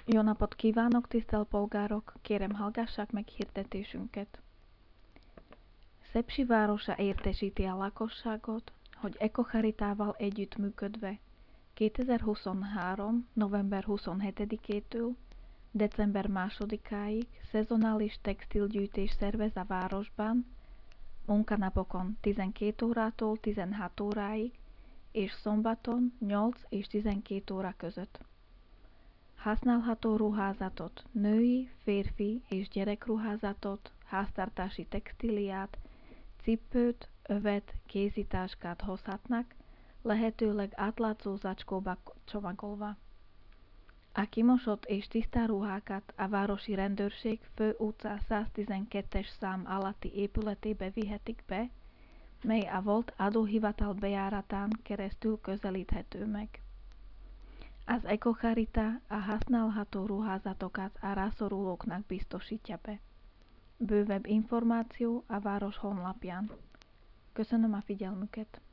Jó napot kívánok, tisztelt polgárok! Kérem, hallgassák meg hirdetésünket. Szepsi városa értesíti a lakosságot, hogy Ekocharitával együttműködve 2023. november 27-től december 2-áig szezonális textilgyűjtés szervez a városban, munkanapokon 12 órától 16 óráig és szombaton 8 és 12 óra között. Használható ruházatot, női, férfi és gyerekruházatot, háztartási textíliát, cipőt, övet, kézitáskát hozhatnak, lehetőleg átlátszó zacskóba csomagolva. A kimosott és tiszta ruhákat a városi rendőrség Fő utca 112-es szám alatti épületébe vihetik be, mely a volt adóhivatal bejáratán keresztül közelíthető meg. Az Ekocharita a használható ruházatokat a rászorulóknak biztosítja be. Bővebb információ a város honlapján. Köszönöm a figyelmüket!